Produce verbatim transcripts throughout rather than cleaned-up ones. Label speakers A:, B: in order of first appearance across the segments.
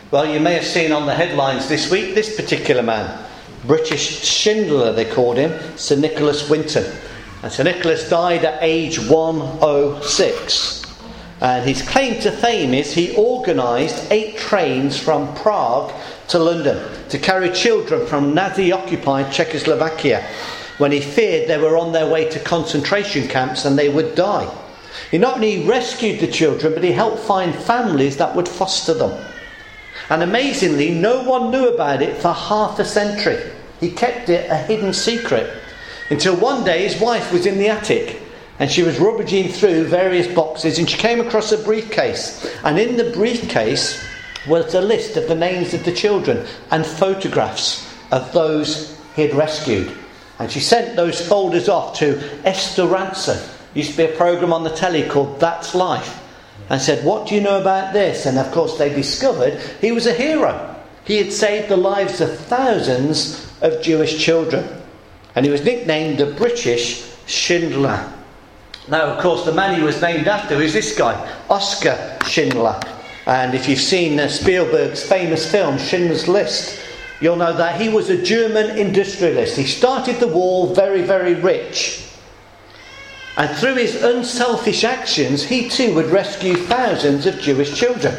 A: Well, you may have seen on the headlines this week this particular man, British Schindler they called him, Sir Nicholas Winton. And Sir Nicholas died at age one oh six. And his claim to fame is he organised eight trains from Prague to London to carry children from Nazi-occupied Czechoslovakia when he feared they were on their way to concentration camps and they would die. He not only rescued the children, but he helped find families that would foster them. And amazingly, no one knew about it for half a century. He kept it a hidden secret. Until one day his wife was in the attic and she was rummaging through various boxes and she came across a briefcase. And in the briefcase was a list of the names of the children and photographs of those he had rescued. And she sent those folders off to Esther Rantzen. Used to be a programme on the telly called That's Life. And said, what do you know about this? And of course they discovered he was a hero. He had saved the lives of thousands of Jewish children. And he was nicknamed the British Schindler. Now, of course, the man he was named after is this guy, Oskar Schindler. And if you've seen uh, Spielberg's famous film, Schindler's List, you'll know that he was a German industrialist. He started the war very, very rich. And through his unselfish actions, he too would rescue thousands of Jewish children.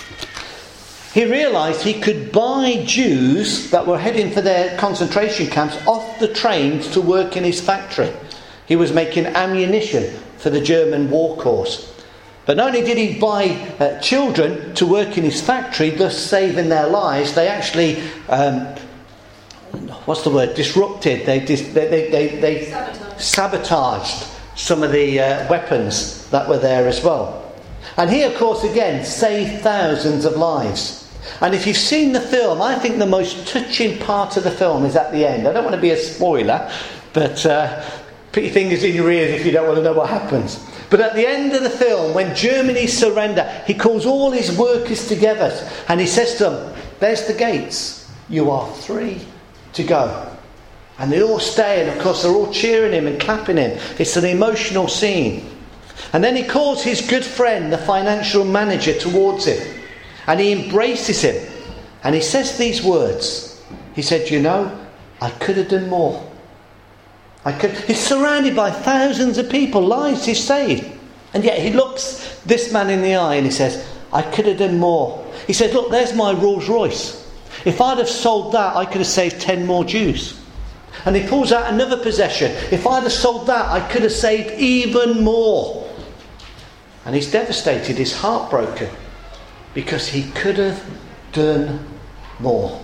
A: He realised he could buy Jews that were heading for their concentration camps off the trains to work in his factory. He was making ammunition for the German war cause. But not only did he buy uh, children to work in his factory, thus saving their lives, they actually, um, what's the word, disrupted, they, dis- they, they, they, they sabotaged. sabotaged some of the uh, weapons that were there as well. And he, of course, again, saved thousands of lives. And if you've seen the film, I think the most touching part of the film is at the end. I don't want to be a spoiler, but uh, put your fingers in your ears if you don't want to know what happens. But at the end of the film, when Germany surrender, he calls all his workers together and he says to them, there's the gates. You are free to go. And they all stay, and of course they're all cheering him and clapping him. It's an emotional scene. And then he calls his good friend, the financial manager, towards him. And he embraces him. And he says these words. He said, you know, I could have done more. I could. He's surrounded by thousands of people, lives he's saved. And yet he looks this man in the eye and he says, I could have done more. He said, look, there's my Rolls Royce. If I'd have sold that, I could have saved ten more Jews. And he pulls out another possession. If I'd have sold that, I could have saved even more. And he's devastated, he's heartbroken, because he could have done more.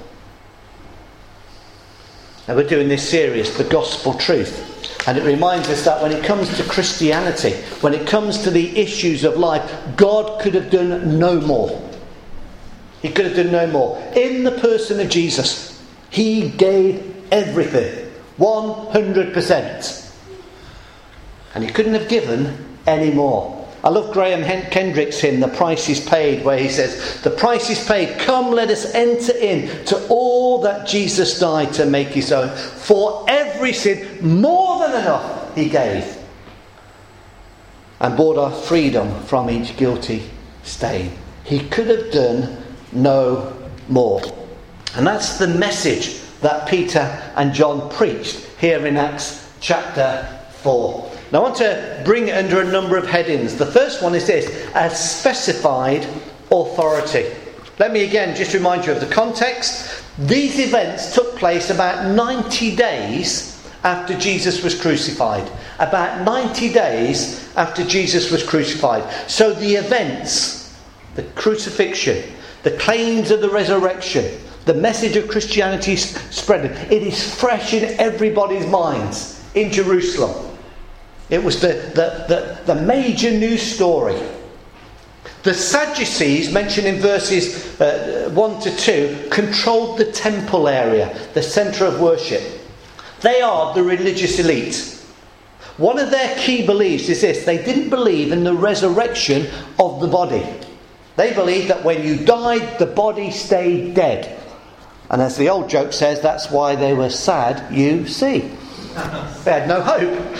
A: Now we're doing this series, The Gospel Truth. And it reminds us that when it comes to Christianity, when it comes to the issues of life, God could have done no more. He could have done no more. In the person of Jesus, he gave everything. one hundred percent. And he couldn't have given any more. I love Graham Kendrick's hymn, The Price is Paid, where he says, the price is paid, come let us enter in to all that Jesus died to make his own. For every sin, more than enough he gave. And bought our freedom from each guilty stain. He could have done no more. And that's the message that Peter and John preached here in Acts chapter four. Now I want to bring it under a number of headings. The first one is this, a specified authority. Let me again just remind you of the context. These events took place about ninety days after Jesus was crucified. About ninety days after Jesus was crucified. So the events, the crucifixion, the claims of the resurrection, the message of Christianity spreading, it is fresh in everybody's minds in Jerusalem. It was the, the, the, the major news story. The Sadducees, mentioned in verses uh, one to two, controlled the temple area, the centre of worship. They are the religious elite. One of their key beliefs is this: they didn't believe in the resurrection of the body. They believed that when you died, the body stayed dead. And as the old joke says, that's why they were sad, you see. They had no hope.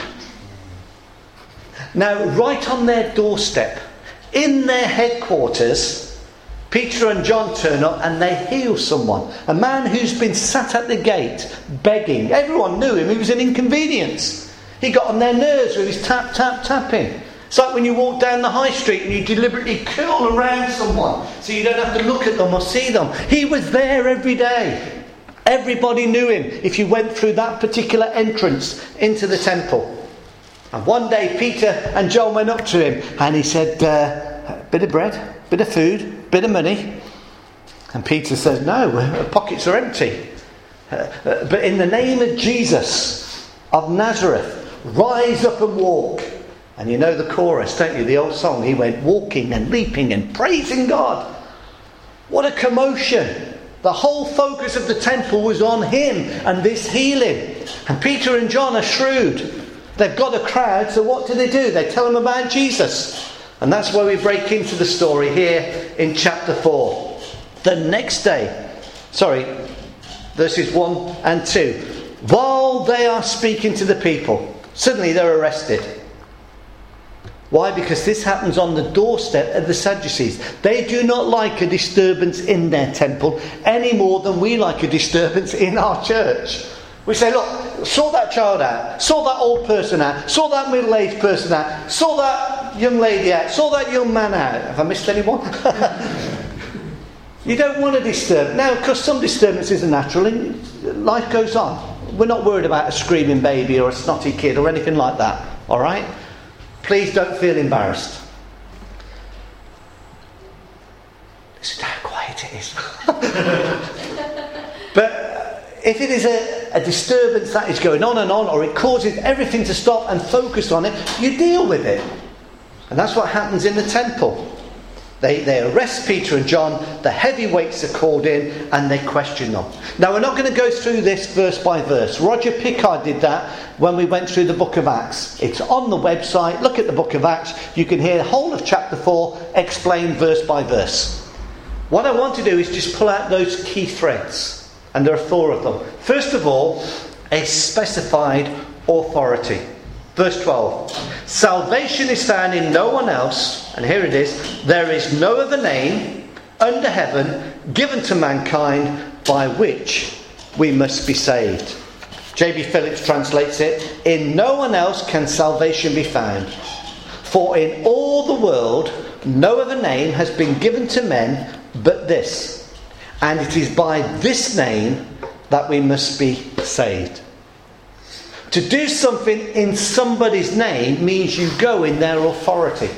A: Now, right on their doorstep, in their headquarters, Peter and John turn up and they heal someone. A man who's been sat at the gate begging. Everyone knew him. He was an inconvenience. He got on their nerves with his tap, tap, tapping. It's like when you walk down the high street and you deliberately curl around someone so you don't have to look at them or see them. He was there every day. Everybody knew him if you went through that particular entrance into the temple. And one day Peter and John went up to him and he said, uh, bit of bread, bit of food, bit of money. And Peter says, no, our pockets are empty. Uh, uh, but in the name of Jesus of Nazareth, rise up and walk. And you know the chorus, don't you? The old song. He went walking and leaping and praising God. What a commotion. The whole focus of the temple was on him and this healing. And Peter and John are shrewd. They've got a crowd, so what do they do? They tell them about Jesus. And that's where we break into the story here in chapter four. The next day, sorry, verses one and two. While they are speaking to the people, suddenly they're arrested. Why? Because this happens on the doorstep of the Sadducees. They do not like a disturbance in their temple any more than we like a disturbance in our church. We say, look, sort that child out, sort that old person out, sort that middle-aged person out, sort that young lady out, sort that young man out. Have I missed anyone? You don't want to disturb. Now, of course, some disturbances are natural and life goes on. We're not worried about a screaming baby or a snotty kid or anything like that. All right? Please don't feel embarrassed. Listen to how quiet it is. But if it is a, a disturbance that is going on and on, or it causes everything to stop and focus on it, you deal with it. And that's what happens in the temple. They, they arrest Peter and John, the heavyweights are called in, and they question them. Now, we're not going to go through this verse by verse. Roger Pickard did that when we went through the book of Acts. It's on the website. Look at the book of Acts. You can hear the whole of chapter four explained verse by verse. What I want to do is just pull out those key threads. And there are four of them. First of all, a specified authority. Verse twelve. Salvation is found in no one else, and here it is, there is no other name under heaven given to mankind by which we must be saved. J B Phillips translates it, in no one else can salvation be found. For in all the world no other name has been given to men but this. And it is by this name that we must be saved. To do something in somebody's name means you go in their authority.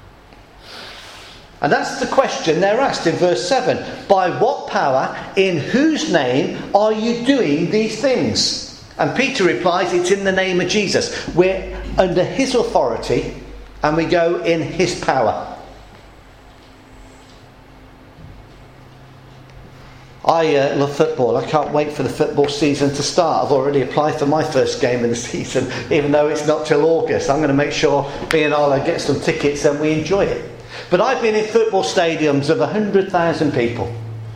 A: And that's the question they're asked in verse seven. By what power, in whose name are you doing these things? And Peter replies, it's in the name of Jesus. We're under his authority and we go in his power. I uh, love football. I can't wait for the football season to start. I've already applied for my first game of the season, even though it's not till August. I'm going to make sure me and Arlo get some tickets and we enjoy it. But I've been in football stadiums of one hundred thousand people.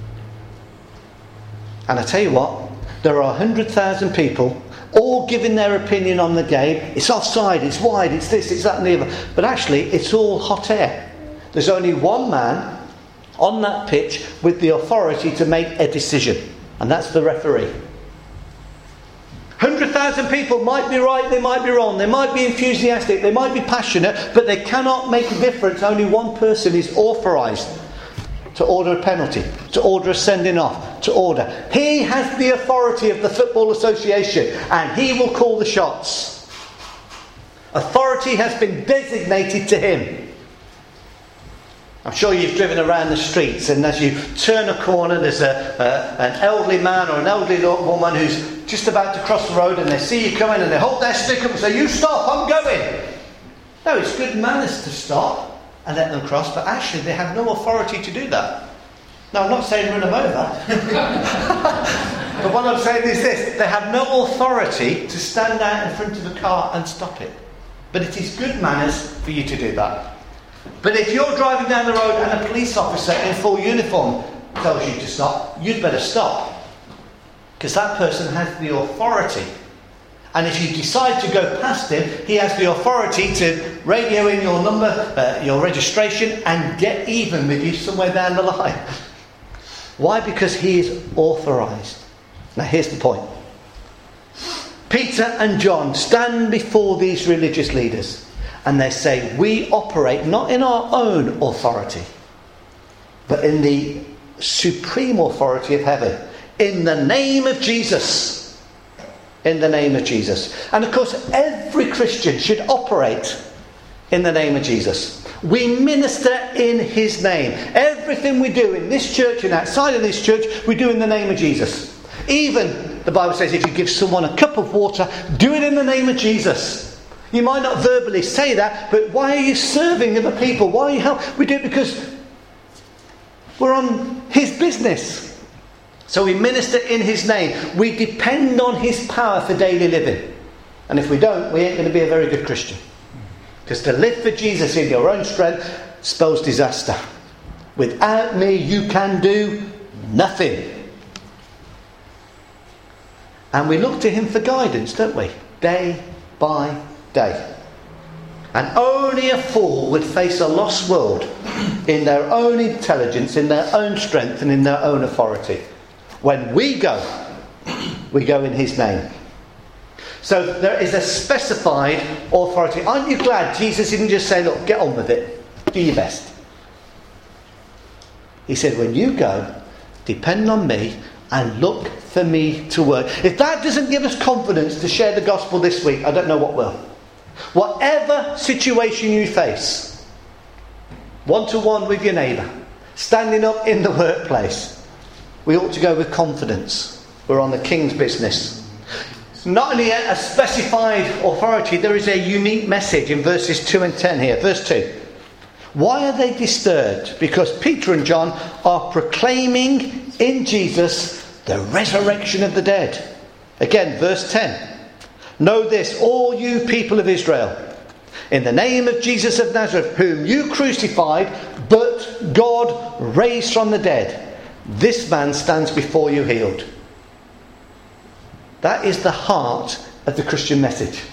A: And I tell you what, there are one hundred thousand people all giving their opinion on the game. It's offside, it's wide, it's this, it's that and the other. But actually, it's all hot air. There's only one man on that pitch with the authority to make a decision, and that's the referee. one hundred thousand people might be right, they might be wrong, they might be enthusiastic, they might be passionate, but they cannot make a difference. Only one person is authorised to order a penalty, to order a sending off, to order. He has the authority of the Football Association, and he will call the shots. Authority has been designated to him. I'm sure you've driven around the streets, and as you turn a corner, there's a, a, an elderly man or an elderly woman who's just about to cross the road, and they see you coming and they hold their stick up and say, you stop, I'm going. No, it's good manners to stop and let them cross, but actually they have no authority to do that. Now, I'm not saying run them over. But what I'm saying is this, they have no authority to stand out in front of a car and stop it. But it is good manners for you to do that. But if you're driving down the road and a police officer in full uniform tells you to stop, you'd better stop. Because that person has the authority And if you decide to go past him, he has the authority to radio in your number, uh, your registration, and get even with you somewhere down the line. Why? Because he is authorised. Now here's the point. Peter and John stand before these religious leaders and they say, we operate not in our own authority, but in the supreme authority of heaven. In the name of Jesus. In the name of Jesus. And of course, every Christian should operate in the name of Jesus. We minister in his name. Everything we do in this church and outside of this church, we do in the name of Jesus. Even, the Bible says, if you give someone a cup of water, do it in the name of Jesus. You might not verbally say that, but why are you serving other people? Why are you helping? We do it because we're on his business. So we minister in his name. We depend on his power for daily living. And if we don't, we ain't going to be a very good Christian. Because to live for Jesus in your own strength spells disaster. Without me, you can do nothing. And we look to him for guidance, don't we? Day by day. And only a fool would face a lost world in their own intelligence, in their own strength, and in their own authority. When we go, we go in his name. So there is a specified authority. Aren't you glad Jesus didn't just say, look, get on with it. Do your best. He said, when you go, depend on me and look for me to work. If that doesn't give us confidence to share the gospel this week, I don't know what will. Whatever situation you face, one-to-one with your neighbour, standing up in the workplace, we ought to go with confidence. We're on the King's business. Not only a specified authority, there is a unique message in verses two and ten here. Verse two. Why are they disturbed? Because Peter and John are proclaiming in Jesus the resurrection of the dead. Again, verse ten. Know this, all you people of Israel. In the name of Jesus of Nazareth, whom you crucified, but God raised from the dead, this man stands before you healed. That is the heart of the Christian message.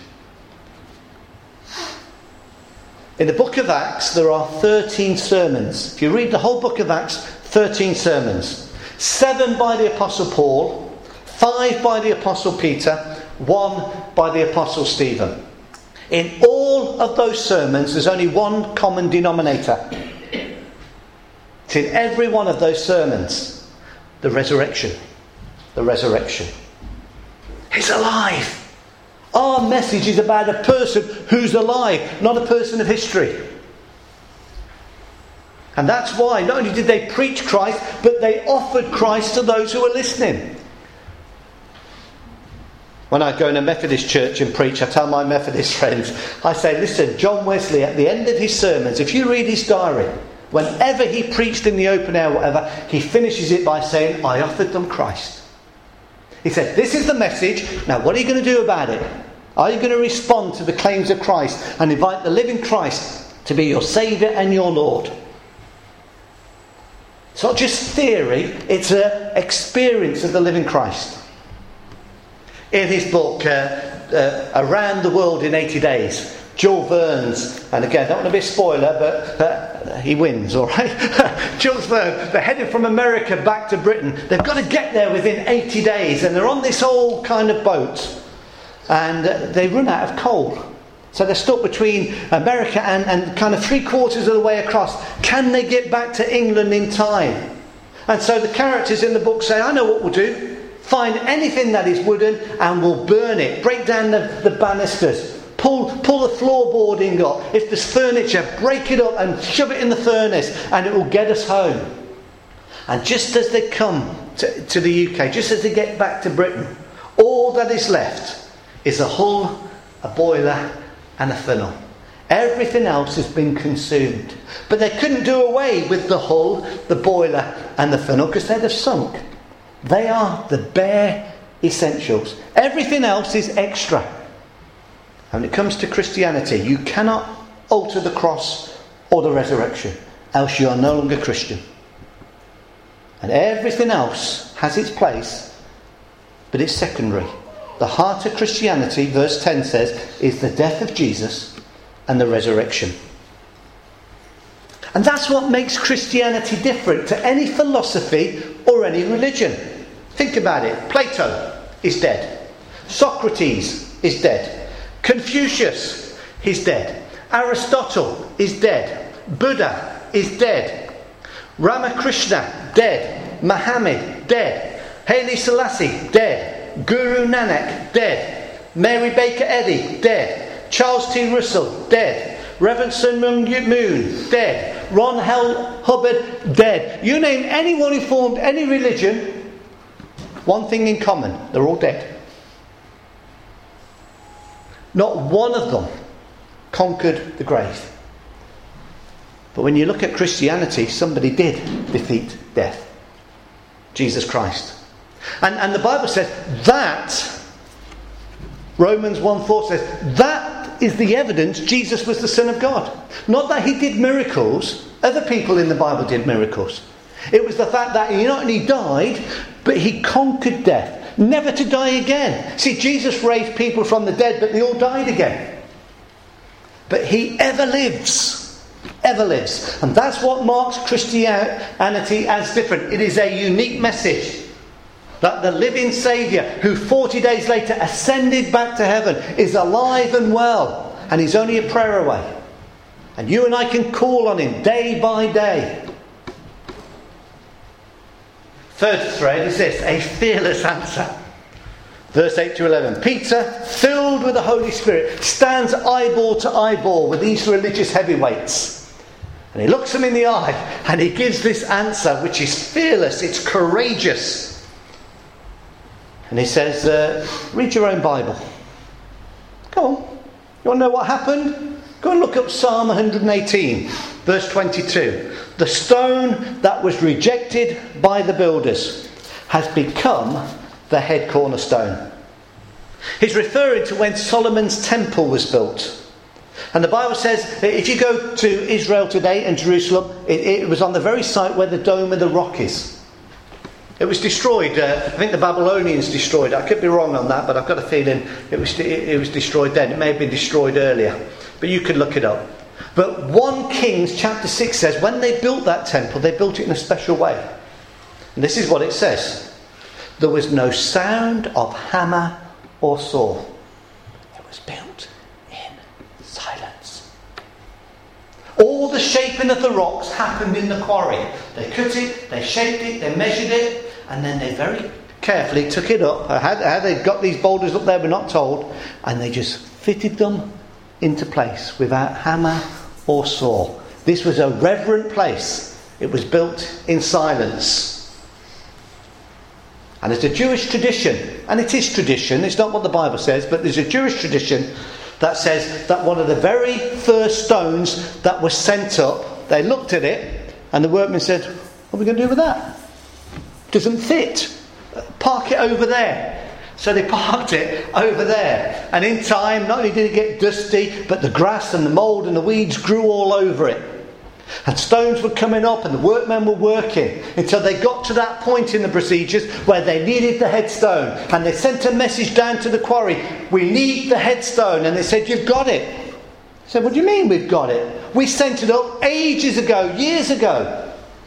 A: In the book of Acts, there are thirteen sermons. If you read the whole book of Acts, thirteen sermons. Seven by the Apostle Paul, five by the Apostle Peter, one by the Apostle Stephen. In all of those sermons, there's only one common denominator. It's in every one of those sermons. The resurrection. The resurrection. He's alive. Our message is about a person who's alive, not a person of history. And that's why not only did they preach Christ, but they offered Christ to those who were listening. When I go in a Methodist church and preach, I tell my Methodist friends, I say, listen, John Wesley, at the end of his sermons, if you read his diary, whenever he preached in the open air, whatever, he finishes it by saying, I offered them Christ. He said, this is the message. Now, what are you going to do about it? Are you going to respond to the claims of Christ and invite the living Christ to be your Saviour and your Lord? It's not just theory, it's an experience of the living Christ. In his book, uh, uh, Around the World in eighty days, Jules Verne's, and again, I don't want to be a spoiler, but uh, he wins, all right? Jules Verne, they're heading from America back to Britain. They've got to get there within eighty days, and they're on this old kind of boat, and uh, they run out of coal. So they're stuck between America and, and kind of three quarters of the way across. Can they get back to England in time? And so the characters in the book say, I know what we'll do. Find anything that is wooden and we'll burn it. Break down the, the banisters. Pull, pull the floorboarding up. If there's furniture, break it up and shove it in the furnace and it will get us home. And just as they come to, to the U K, just as they get back to Britain, all that is left is a hull, a boiler and a funnel. Everything else has been consumed. But they couldn't do away with the hull, the boiler and the funnel because they'd have sunk. They are the bare essentials. Everything else is extra. And when it comes to Christianity, you cannot alter the cross or the resurrection, else you are no longer Christian. And everything else has its place, but it's secondary. The heart of Christianity, verse ten says, is the death of Jesus and the resurrection. And that's what makes Christianity different to any philosophy or any religion. Think about it. Plato is dead. Socrates is dead. Confucius is dead. Aristotle is dead. Buddha is dead. Ramakrishna, dead. Muhammad, dead. Haile Selassie, dead. Guru Nanak, dead. Mary Baker Eddy, dead. Charles T. Russell, dead. Reverend Sun Myung Moon, dead. Ron Hel Hubbard, dead. You name anyone who formed any religion, one thing in common, they're all dead. Not one of them conquered the grave. But when you look at Christianity, somebody did defeat death. Jesus Christ. And, and the Bible says that, Romans one four says, that is the evidence Jesus was the Son of God. Not that he did miracles. Other people in the Bible did miracles. It was the fact that he not only died, but he conquered death. Never to die again. See, Jesus raised people from the dead, but they all died again. But he ever lives. Ever lives. And that's what marks Christianity as different. It is a unique message. That the living Saviour, who forty days later ascended back to heaven, is alive and well. And he's only a prayer away. And you and I can call on him day by day. Third thread is this, a fearless answer. Verse eight to eleven. Peter, filled with the Holy Spirit, stands eyeball to eyeball with these religious heavyweights. And he looks them in the eye and he gives this answer, which is fearless, it's courageous. And he says, uh, read your own Bible. Go on. You want to know what happened? Go and look up Psalm one eighteen, verse twenty-two. The stone that was rejected by the builders has become the head cornerstone. He's referring to when Solomon's temple was built. And the Bible says, if you go to Israel today and Jerusalem, it, it was on the very site where the Dome of the Rock is. It was destroyed. Uh, I think the Babylonians destroyed it. I could be wrong on that, but I've got a feeling it was it, it was destroyed then. It may have been destroyed earlier, but you could look it up. But First Kings chapter six says when they built that temple, they built it in a special way. And this is what it says: there was no sound of hammer or saw. It was built in silence. All the shaping of the rocks happened in the quarry. They cut it, they shaped it, they measured it. And then they very carefully took it up. How, how they got these boulders up there, we're not told. And they just fitted them into place without hammer or saw. This was a reverent place. It was built in silence. And it's a Jewish tradition. And it is tradition. It's not what the Bible says. But there's a Jewish tradition that says that one of the very first stones that was sent up, they looked at it. And the workmen said, what are we going to do with that? Doesn't fit. Park it over there. So they parked it over there. And in time, not only did it get dusty, but the grass and the mould and the weeds grew all over it. And stones were coming up and the workmen were working until they got to that point in the procedures where they needed the headstone. And they sent a message down to the quarry, we need the headstone. And they said, you've got it. I said, what do you mean we've got it? We sent it up ages ago, years ago.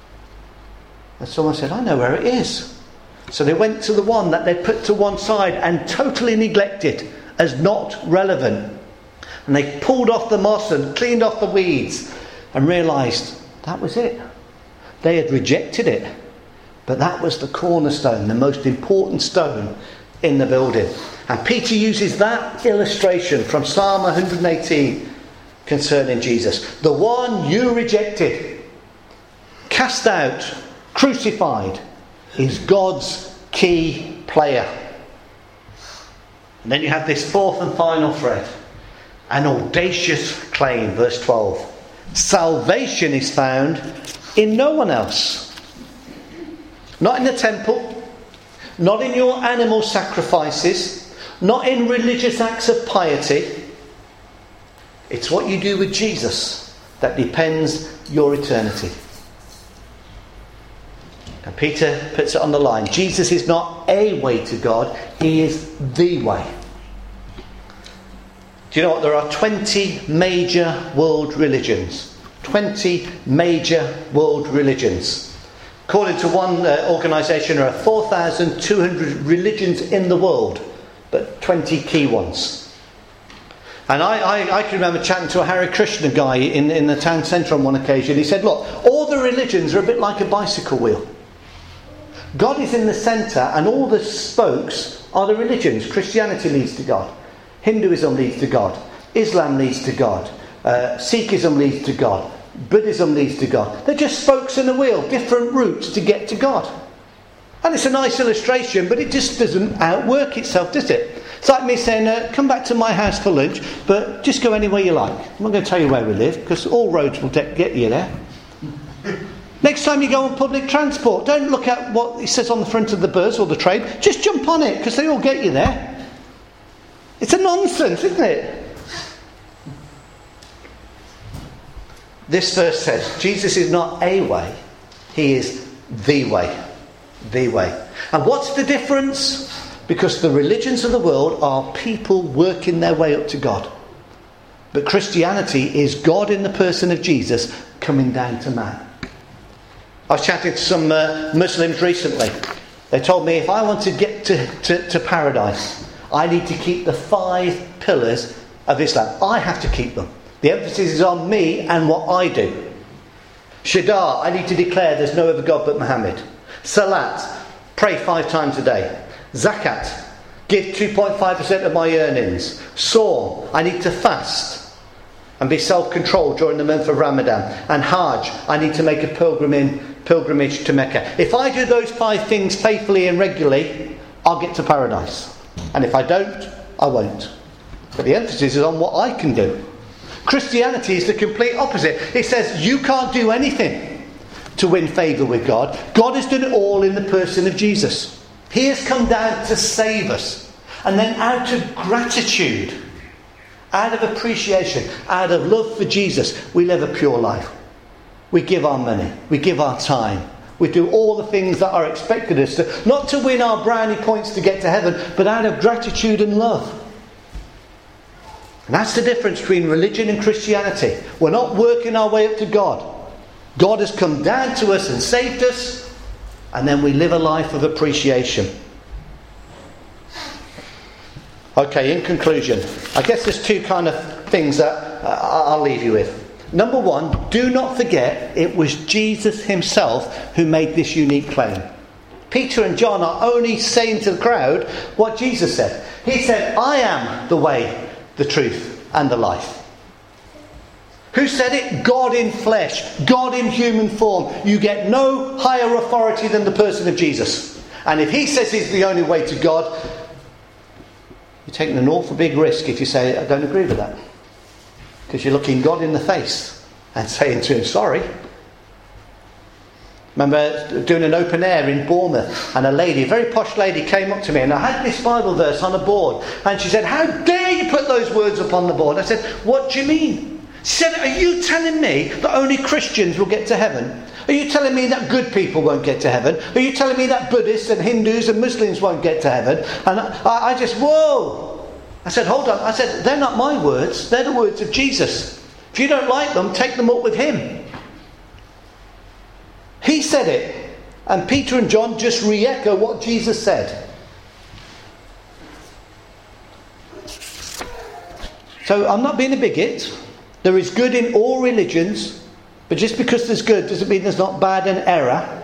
A: And someone said, I know where it is. So they went to the one that they put to one side and totally neglected as not relevant. And they pulled off the moss and cleaned off the weeds and realised that was it. They had rejected it. But that was the cornerstone, the most important stone in the building. And Peter uses that illustration from Psalm one eighteen concerning Jesus. The one you rejected, cast out, crucified, is God's key player. And then you have this fourth and final thread. An audacious claim, verse twelve. Salvation is found in no one else. Not in the temple, not in your animal sacrifices, not in religious acts of piety. It's what you do with Jesus that depends your eternity. And Peter puts it on the line. Jesus is not a way to God, he is the way. Do you know what? There are twenty major world religions. twenty major world religions. According to one uh, organisation, there are four thousand two hundred religions in the world, but twenty key ones. And I, I, I can remember chatting to a Hare Krishna guy in, in the town centre on one occasion. He said, look, all the religions are a bit like a bicycle wheel. God is in the centre and all the spokes are the religions. Christianity leads to God. Hinduism leads to God. Islam leads to God. Uh, Sikhism leads to God. Buddhism leads to God. They're just spokes in a wheel, different routes to get to God. And it's a nice illustration, but it just doesn't outwork itself, does it? It's like me saying, uh, come back to my house for lunch, but just go anywhere you like. I'm not going to tell you where we live, because all roads will de- get you there. Next time you go on public transport, don't look at what it says on the front of the bus or the train. Just jump on it, because they all get you there. It's a nonsense, isn't it? This verse says, Jesus is not a way, he is the way. The way. And what's the difference? Because the religions of the world are people working their way up to God. But Christianity is God in the person of Jesus coming down to man. I was chatting to some uh, Muslims recently. They told me if I want to get to, to, to paradise, I need to keep the five pillars of Islam. I have to keep them. The emphasis is on me and what I do. Shahada, I need to declare there's no other God but Muhammad. Salat, pray five times a day. Zakat, give two point five percent of my earnings. Saum, I need to fast and be self-controlled during the month of Ramadan. And Hajj, I need to make a pilgrimage, pilgrimage to Mecca. If I do those five things faithfully and regularly, I'll get to paradise. And if I don't, I won't. But the emphasis is on what I can do. Christianity is the complete opposite. It says you can't do anything to win favour with God. God has done it all in the person of Jesus. He has come down to save us. And then out of gratitude, out of appreciation, out of love for Jesus, we live a pure life. We give our money. We give our time. We do all the things that are expected of us to, not to win our brownie points to get to heaven, but out of gratitude and love. And that's the difference between religion and Christianity. We're not working our way up to God. God has come down to us and saved us, and then we live a life of appreciation. Okay, in conclusion, I guess there's two kind of things that I'll leave you with. Number one, do not forget it was Jesus himself who made this unique claim. Peter and John are only saying to the crowd what Jesus said. He said, I am the way, the truth, and the life. Who said it? God in flesh. God in human form. You get no higher authority than the person of Jesus. And if he says he's the only way to God, you're taking an awful big risk if you say, I don't agree with that. Because you're looking God in the face and saying to him, sorry. Remember doing an open air in Bournemouth, and a lady, a very posh lady, came up to me, and I had this Bible verse on a board, and she said, how dare you put those words up on the board? I said, what do you mean? She said, are you telling me that only Christians will get to heaven? Are you telling me that good people won't get to heaven? Are you telling me that Buddhists and Hindus and Muslims won't get to heaven? And I, I just, whoa! I said, hold on. I said, they're not my words. They're the words of Jesus. If you don't like them, take them up with him. He said it. And Peter and John just re-echo what Jesus said. So I'm not being a bigot. There is good in all religions, but just because there's good doesn't mean there's not bad and error.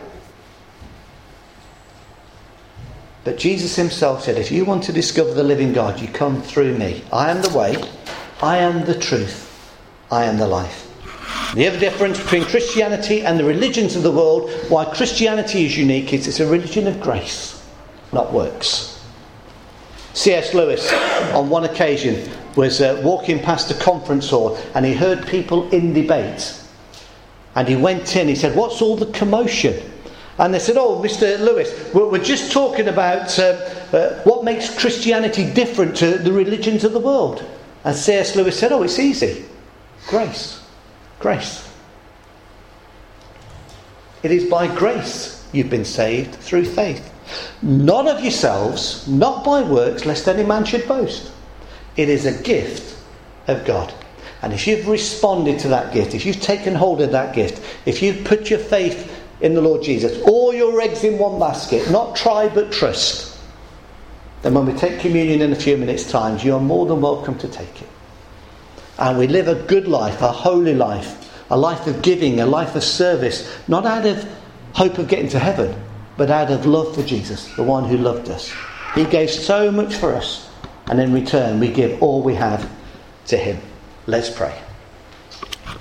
A: But Jesus himself said, if you want to discover the living God, you come through me. I am the way, I am the truth, I am the life. The other difference between Christianity and the religions of the world, why Christianity is unique, is it's a religion of grace, not works. C S Lewis, on one occasion, was uh, walking past a conference hall, and he heard people in debate. And he went in, he said, what's all the commotion? And they said, oh, Mister Lewis, we're, we're just talking about uh, uh, what makes Christianity different to the religions of the world. And C S Lewis said, oh, it's easy. Grace. Grace. It is by grace you've been saved through faith. Not of yourselves, not by works, lest any man should boast. It is a gift of God. And if you've responded to that gift, if you've taken hold of that gift, if you've put your faith in the Lord Jesus, all your eggs in one basket, not try but trust, then when we take communion in a few minutes' time, you are more than welcome to take it. And we live a good life, a holy life, a life of giving, a life of service, not out of hope of getting to heaven, but out of love for Jesus, the one who loved us. He gave so much for us, and in return we give all we have to him. Let's pray.